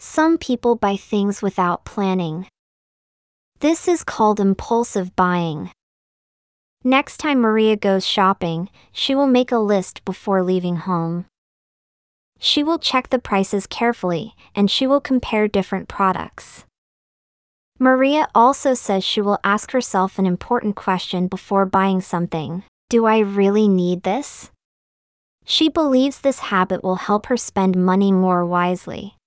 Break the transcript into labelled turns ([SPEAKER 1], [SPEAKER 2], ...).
[SPEAKER 1] Some people buy things without planning. This is called impulsive buying. Next time Maria goes shopping, she will make a list before leaving home. She will check the prices carefully, and she will compare different products. Maria also says she will ask herself an important question before buying something. Do I really need this? She believes this habit will help her spend money more wisely.